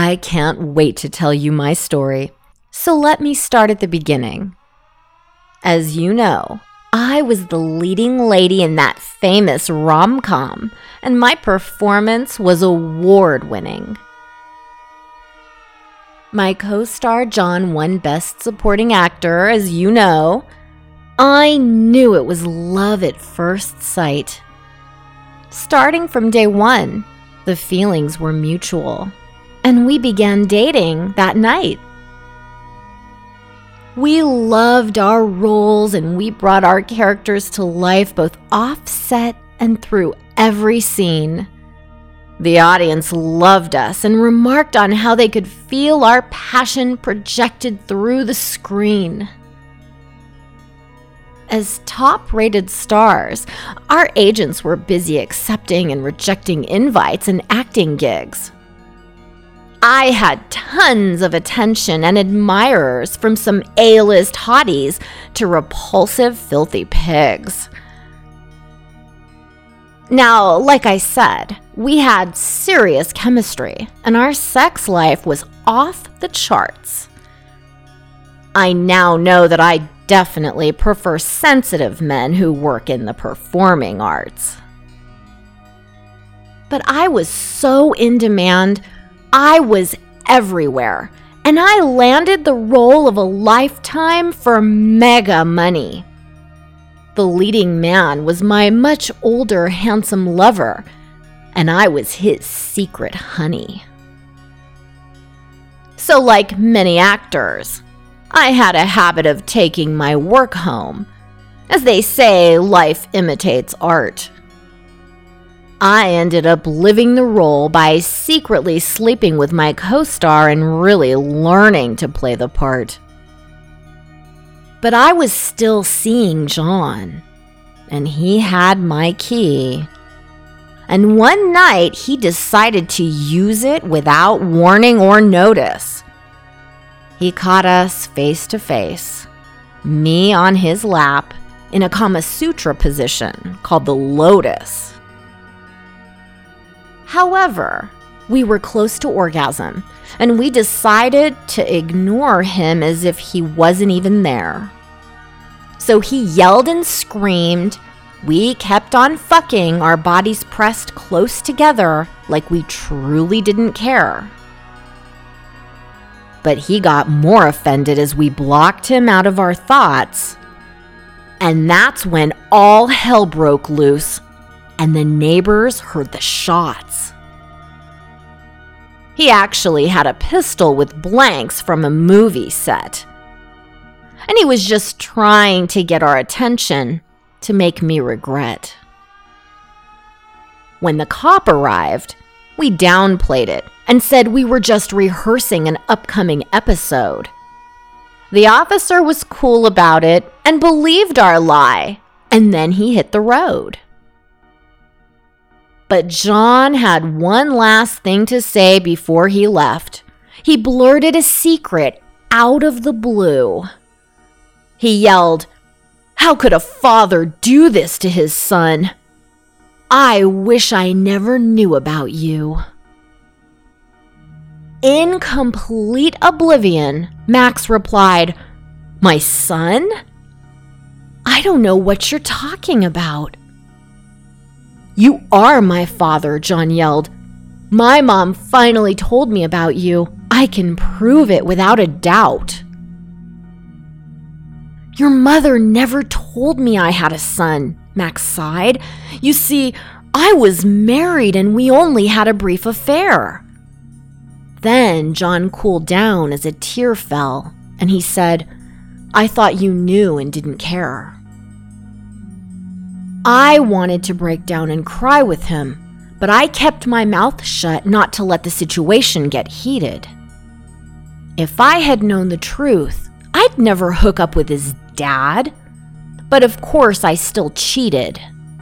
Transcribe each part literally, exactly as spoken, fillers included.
I can't wait to tell you my story. So let me start at the beginning. As you know, I was the leading lady in that famous rom-com, and my performance was award-winning. My co-star John won Best Supporting Actor, as you know. I knew it was love at first sight. Starting from day one, the feelings were mutual, and we began dating that night. We loved our roles and we brought our characters to life both off-set and through every scene. The audience loved us and remarked on how they could feel our passion projected through the screen. As top-rated stars, our agents were busy accepting and rejecting invites and acting gigs. I had tons of attention and admirers, from some A-list hotties to repulsive, filthy pigs. Now, like I said, we had serious chemistry, and our sex life was off the charts. I now know that I definitely prefer sensitive men who work in the performing arts. But I was so in demand, I was everywhere, and I landed the role of a lifetime for mega money. The leading man was my much older, handsome lover, and I was his secret honey. So, like many actors, I had a habit of taking my work home. As they say, life imitates art. I ended up living the role by secretly sleeping with my co-star and really learning to play the part. But I was still seeing John, and he had my key. And one night, he decided to use it without warning or notice. He caught us face to face, me on his lap, in a Kama Sutra position called the Lotus. However, we were close to orgasm, and we decided to ignore him as if he wasn't even there. So he yelled and screamed. We kept on fucking, our bodies pressed close together like we truly didn't care. But he got more offended as we blocked him out of our thoughts. And that's when all hell broke loose, and the neighbors heard the shots. He actually had a pistol with blanks from a movie set. And he was just trying to get our attention to make me regret. When the cop arrived, we downplayed it and said we were just rehearsing an upcoming episode. The officer was cool about it and believed our lie, and then he hit the road. But John had one last thing to say before he left. He blurted a secret out of the blue. He yelled, "How could a father do this to his son? I wish I never knew about you." In complete oblivion, Max replied, "My son? I don't know what you're talking about." "You are my father," John yelled. "My mom finally told me about you. I can prove it without a doubt." "Your mother never told me I had a son," Max sighed. "You see, I was married and we only had a brief affair." Then John cooled down as a tear fell, and he said, "I thought you knew and didn't care." I wanted to break down and cry with him, but I kept my mouth shut not to let the situation get heated. If I had known the truth, I'd never hook up with his dad. But of course, I still cheated.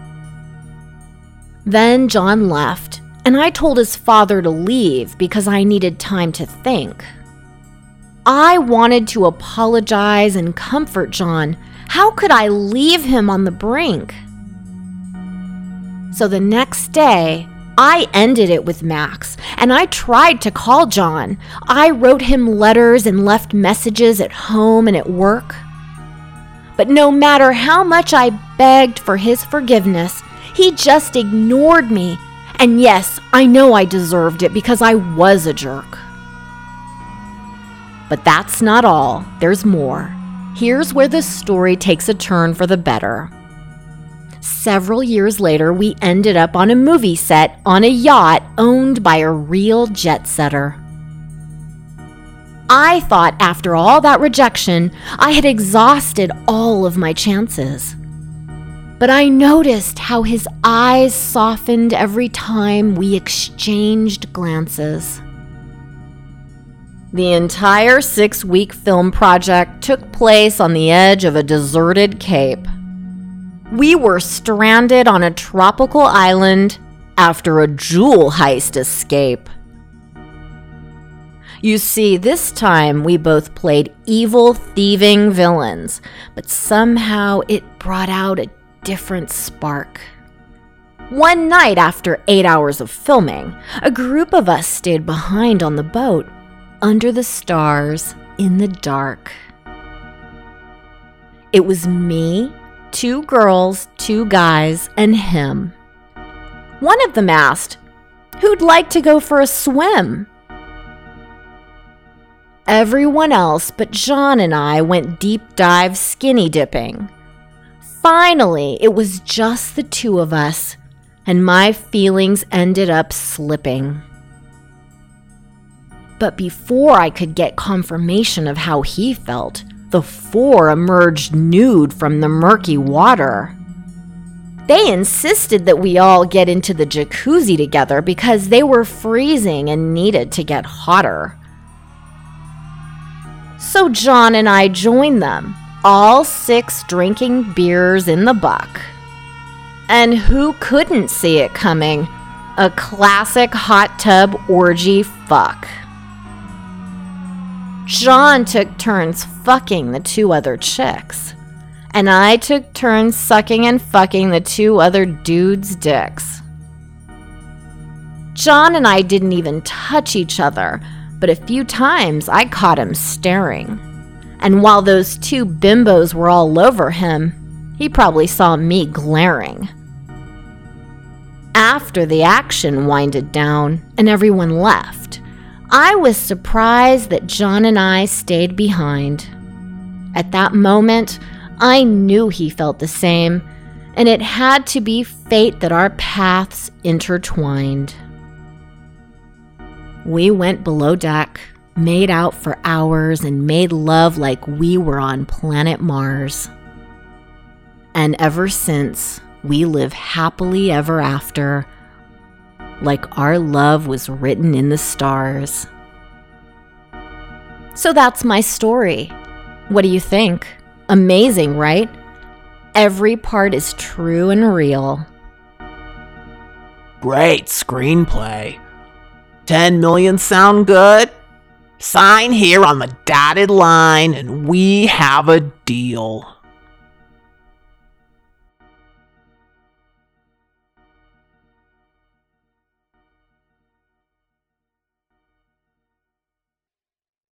Then John left, and I told his father to leave because I needed time to think. I wanted to apologize and comfort John. How could I leave him on the brink? So the next day, I ended it with Max, and I tried to call John. I wrote him letters and left messages at home and at work. But no matter how much I begged for his forgiveness, he just ignored me. And yes, I know I deserved it because I was a jerk. But that's not all. There's more. Here's where this story takes a turn for the better. Several years later, we ended up on a movie set on a yacht owned by a real jet setter. I thought after all that rejection, I had exhausted all of my chances. But I noticed how his eyes softened every time we exchanged glances. The entire six-week film project took place on the edge of a deserted cape. We were stranded on a tropical island after a jewel heist escape. You see, this time we both played evil, thieving villains, but somehow it brought out a different spark. One night after eight hours of filming, a group of us stayed behind on the boat, under the stars, in the dark. It was me, two girls, two guys, and him. One of them asked, "Who'd like to go for a swim?" Everyone else but John and I went deep dive skinny dipping. Finally, it was just the two of us, and my feelings ended up slipping. But before I could get confirmation of how he felt, the four emerged nude from the murky water. They insisted that we all get into the jacuzzi together because they were freezing and needed to get hotter. So John and I joined them, all six drinking beers in the buck. And who couldn't see it coming? A classic hot tub orgy fuck. John took turns fucking the two other chicks, and I took turns sucking and fucking the two other dudes' dicks. John and I didn't even touch each other, but a few times I caught him staring. And while those two bimbos were all over him, he probably saw me glaring. After the action winded down and everyone left, I was surprised that John and I stayed behind. At that moment, I knew he felt the same, and it had to be fate that our paths intertwined. We went below deck, made out for hours, and made love like we were on planet Mars. And ever since, we live happily ever after, like our love was written in the stars. So that's my story. What do you think? Amazing, right? Every part is true and real. Great screenplay. ten million sound good? Sign here on the dotted line and we have a deal.